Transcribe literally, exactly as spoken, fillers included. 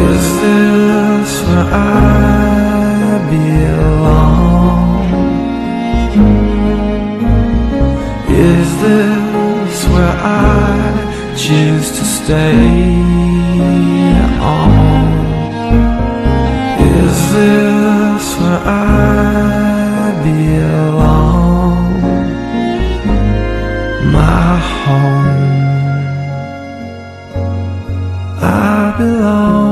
Is this where I belong? Is this where I choose to stay on? Is this where I belong? My home, I belong.